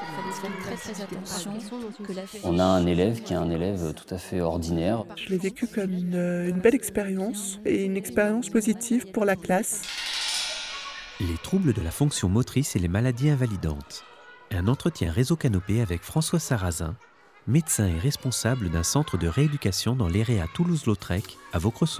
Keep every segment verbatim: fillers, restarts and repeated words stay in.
On a un élève qui est un élève tout à fait ordinaire. Je l'ai vécu comme une, une belle expérience et une expérience positive pour la classe. Les troubles de la fonction motrice et les maladies invalidantes. Un entretien réseau Canopé avec François Sarrazin, médecin et responsable d'un centre de rééducation dans l'E R E A Toulouse-Lautrec à Vaucresson.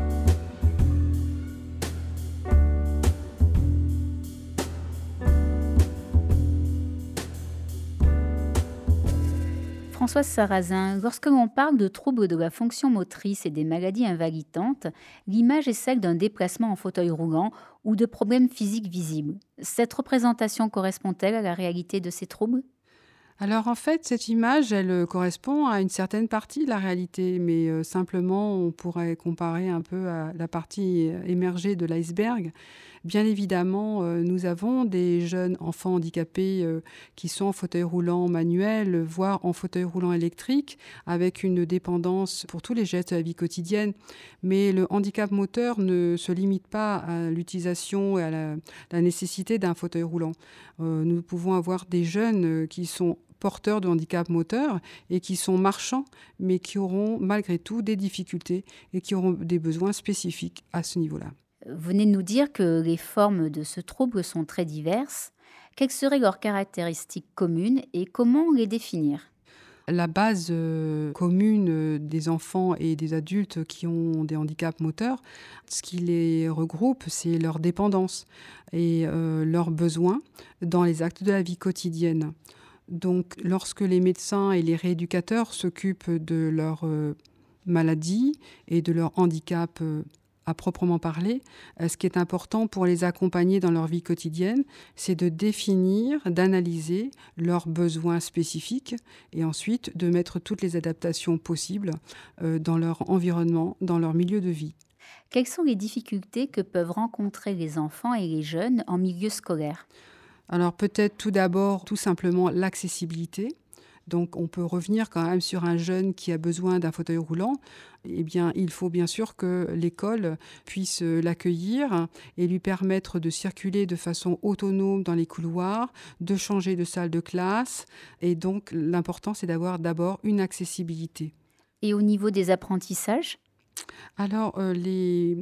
Françoise Sarrazin, lorsque l'on parle de troubles de la fonction motrice et des maladies invalidantes, l'image est celle d'un déplacement en fauteuil roulant ou de problèmes physiques visibles. Cette représentation correspond-elle à la réalité de ces troubles ? Alors en fait, cette image, elle correspond à une certaine partie de la réalité, mais euh, simplement, on pourrait comparer un peu à la partie émergée de l'iceberg. Bien évidemment, euh, nous avons des jeunes enfants handicapés euh, qui sont en fauteuil roulant manuel, voire en fauteuil roulant électrique, avec une dépendance pour tous les gestes de la vie quotidienne. Mais le handicap moteur ne se limite pas à l'utilisation et à la, la nécessité d'un fauteuil roulant. Euh, nous pouvons avoir des jeunes qui sont porteurs de handicap moteur et qui sont marchands, mais qui auront malgré tout des difficultés et qui auront des besoins spécifiques à ce niveau-là. Vous venez de nous dire que les formes de ce trouble sont très diverses. Quelles seraient leurs caractéristiques communes et comment les définir ? La base euh, commune euh, des enfants et des adultes qui ont des handicaps moteurs, ce qui les regroupe, c'est leur dépendance et euh, leurs besoins dans les actes de la vie quotidienne. Donc, lorsque les médecins et les rééducateurs s'occupent de leur euh, maladie et de leur handicap euh, à proprement parler, euh, ce qui est important pour les accompagner dans leur vie quotidienne, c'est de définir, d'analyser leurs besoins spécifiques et ensuite de mettre toutes les adaptations possibles euh, dans leur environnement, dans leur milieu de vie. Quelles sont les difficultés que peuvent rencontrer les enfants et les jeunes en milieu scolaire ? Alors peut-être tout d'abord, tout simplement l'accessibilité. Donc on peut revenir quand même sur un jeune qui a besoin d'un fauteuil roulant. Eh bien, il faut bien sûr que l'école puisse l'accueillir et lui permettre de circuler de façon autonome dans les couloirs, de changer de salle de classe. Et donc l'important, c'est d'avoir d'abord une accessibilité. Et au niveau des apprentissages ? Alors euh, les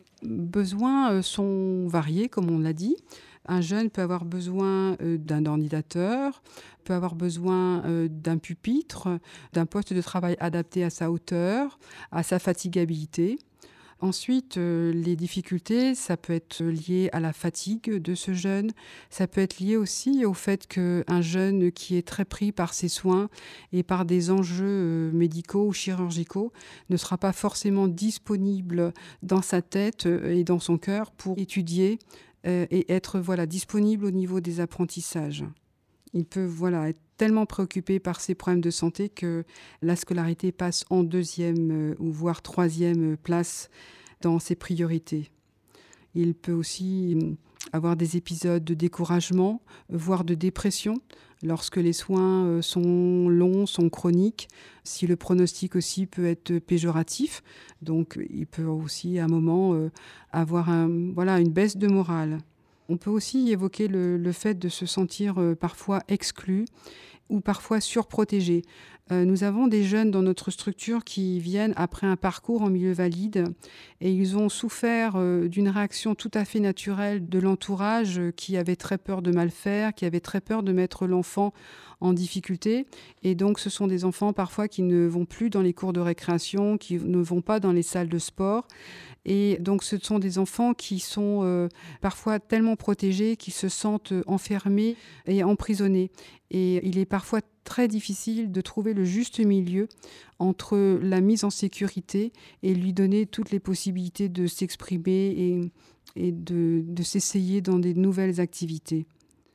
besoins sont variés, comme on l'a dit. Un jeune peut avoir besoin euh, d'un ordinateur, peut avoir besoin euh, d'un pupitre, d'un poste de travail adapté à sa hauteur, à sa fatigabilité. Ensuite, euh, les difficultés, ça peut être lié à la fatigue de ce jeune. Ça peut être lié aussi au fait qu'un jeune qui est très pris par ses soins et par des enjeux euh, médicaux ou chirurgicaux ne sera pas forcément disponible dans sa tête et dans son cœur pour étudier euh, et être voilà, disponible au niveau des apprentissages. Il peut voilà, être tellement préoccupé par ses problèmes de santé que la scolarité passe en deuxième euh, ou voire troisième place dans ses priorités. Il peut aussi avoir des épisodes de découragement, voire de dépression, lorsque les soins euh, sont longs, sont chroniques, si le pronostic aussi peut être péjoratif. Donc il peut aussi à un moment euh, avoir un, voilà, une baisse de morale. On peut aussi évoquer le, le fait de se sentir euh, parfois exclu ou parfois surprotégé. Euh, nous avons des jeunes dans notre structure qui viennent après un parcours en milieu valide et ils ont souffert euh, d'une réaction tout à fait naturelle de l'entourage euh, qui avait très peur de mal faire, qui avait très peur de mettre l'enfant en difficulté. Et donc ce sont des enfants parfois qui ne vont plus dans les cours de récréation, qui ne vont pas dans les salles de sport. Et donc ce sont des enfants qui sont euh, parfois tellement protégés qu'ils se sentent enfermés et emprisonnés. Et il est parfois très difficile de trouver le juste milieu entre la mise en sécurité et lui donner toutes les possibilités de s'exprimer et, et de, de s'essayer dans des nouvelles activités.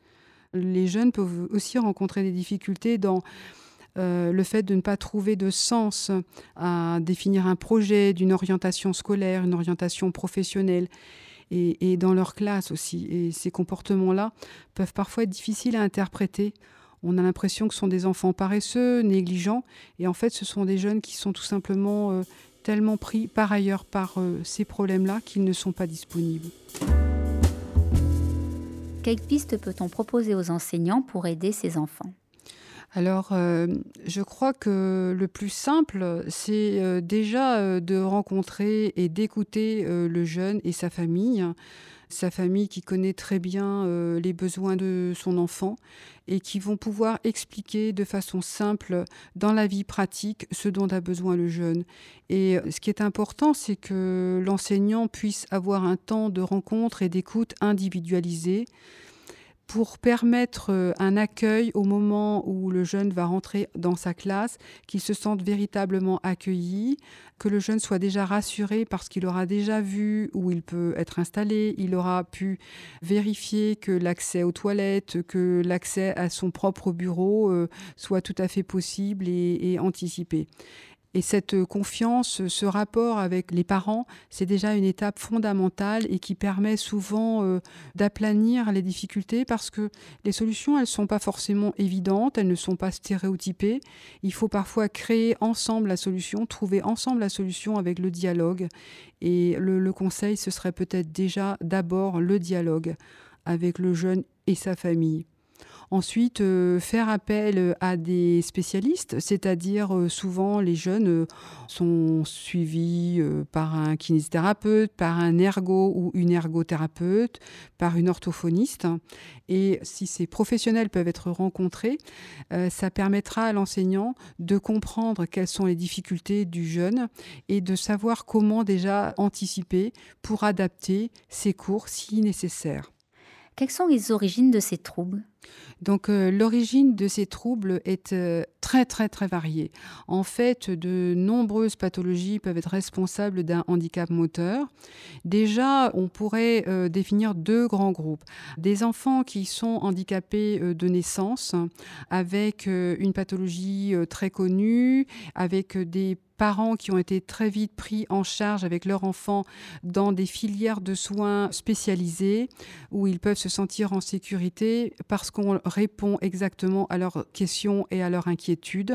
Les jeunes peuvent aussi rencontrer des difficultés dans Euh, le fait de ne pas trouver de sens à définir un projet d'une orientation scolaire, une orientation professionnelle et, et dans leur classe aussi. Et ces comportements-là peuvent parfois être difficiles à interpréter. On a l'impression que ce sont des enfants paresseux, négligents et en fait ce sont des jeunes qui sont tout simplement euh, tellement pris par ailleurs par euh, ces problèmes-là qu'ils ne sont pas disponibles. quelles pistes peut-on proposer aux enseignants pour aider ces enfants ? Alors, euh, je crois que le plus simple, c'est euh, déjà euh, de rencontrer et d'écouter euh, le jeune et sa famille. Sa famille qui connaît très bien euh, les besoins de son enfant et qui vont pouvoir expliquer de façon simple dans la vie pratique ce dont a besoin le jeune. Et ce qui est important, c'est que l'enseignant puisse avoir un temps de rencontre et d'écoute individualisé pour permettre un accueil au moment où le jeune va rentrer dans sa classe, qu'il se sente véritablement accueilli, que le jeune soit déjà rassuré parce qu'il aura déjà vu où il peut être installé, il aura pu vérifier que l'accès aux toilettes, que l'accès à son propre bureau euh, soit tout à fait possible et, et anticipé. Et cette confiance, ce rapport avec les parents, c'est déjà une étape fondamentale et qui permet souvent euh, d'aplanir les difficultés parce que les solutions, elles ne sont pas forcément évidentes, elles ne sont pas stéréotypées. Il faut parfois créer ensemble la solution, trouver ensemble la solution avec le dialogue. Et le, le conseil, ce serait peut-être déjà d'abord le dialogue avec le jeune et sa famille. Ensuite, euh, faire appel à des spécialistes, c'est-à-dire euh, souvent les jeunes euh, sont suivis euh, par un kinésithérapeute, par un ergo ou une ergothérapeute, par une orthophoniste. Et si ces professionnels peuvent être rencontrés, euh, ça permettra à l'enseignant de comprendre quelles sont les difficultés du jeune et de savoir comment déjà anticiper pour adapter ses cours si nécessaire. Quelles sont les origines de ces troubles ? Donc euh, l'origine de ces troubles est euh, très très très variée. En fait, de nombreuses pathologies peuvent être responsables d'un handicap moteur. Déjà, on pourrait euh, définir deux grands groupes. Des enfants qui sont handicapés euh, de naissance, avec euh, une pathologie euh, très connue, avec euh, des parents qui ont été très vite pris en charge avec leur enfant dans des filières de soins spécialisées où ils peuvent se sentir en sécurité parce qu'on répond exactement à leurs questions et à leurs inquiétudes.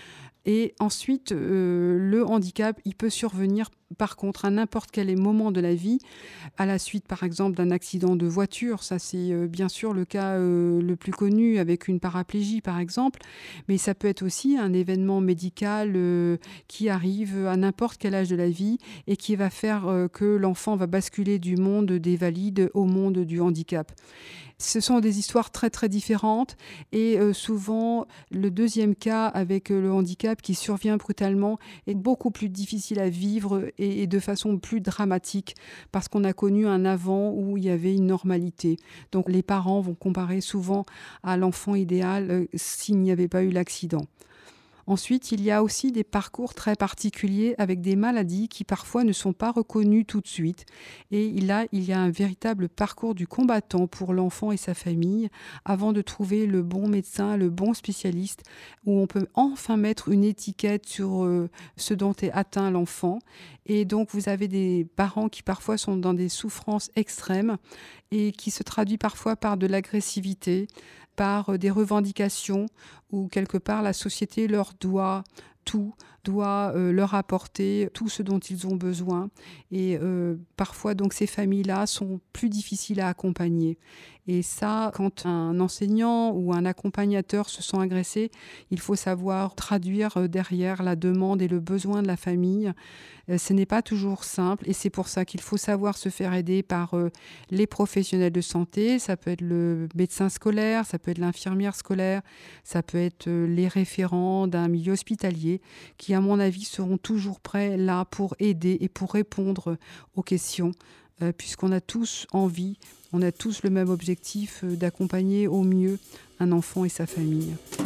Et ensuite, euh, le handicap, il peut survenir par contre à n'importe quel moment de la vie, à la suite par exemple d'un accident de voiture. Ça, c'est euh, bien sûr le cas euh, le plus connu avec une paraplégie par exemple, mais ça peut être aussi un événement médical euh, qui arrive à n'importe quel âge de la vie et qui va faire euh, que l'enfant va basculer du monde des valides au monde du handicap. Ce sont des histoires très très différentes et euh, souvent le deuxième cas avec euh, le handicap qui survient brutalement est beaucoup plus difficile à vivre et, et de façon plus dramatique parce qu'on a connu un avant où il y avait une normalité. Donc les parents vont comparer souvent à l'enfant idéal euh, s'il n'y avait pas eu l'accident. Ensuite, il y a aussi des parcours très particuliers avec des maladies qui parfois ne sont pas reconnues tout de suite. Et là, il y a un véritable parcours du combattant pour l'enfant et sa famille avant de trouver le bon médecin, le bon spécialiste, où on peut enfin mettre une étiquette sur euh, ce dont est atteint l'enfant. Et donc, vous avez des parents qui parfois sont dans des souffrances extrêmes et qui se traduit parfois par de l'agressivité, par des revendications où quelque part la société leur doit tout, doit euh, leur apporter tout ce dont ils ont besoin. Et euh, parfois, donc, ces familles-là sont plus difficiles à accompagner. Et ça, quand un enseignant ou un accompagnateur se sent agressé, il faut savoir traduire derrière la demande et le besoin de la famille. Euh, ce n'est pas toujours simple et c'est pour ça qu'il faut savoir se faire aider par euh, les professionnels de santé. Ça peut être le médecin scolaire, ça peut être l'infirmière scolaire, ça peut être euh, les référents d'un milieu hospitalier qui, à mon avis, seront toujours prêts là pour aider et pour répondre aux questions, euh, puisqu'on a tous envie, on a tous le même objectif euh, d'accompagner au mieux un enfant et sa famille.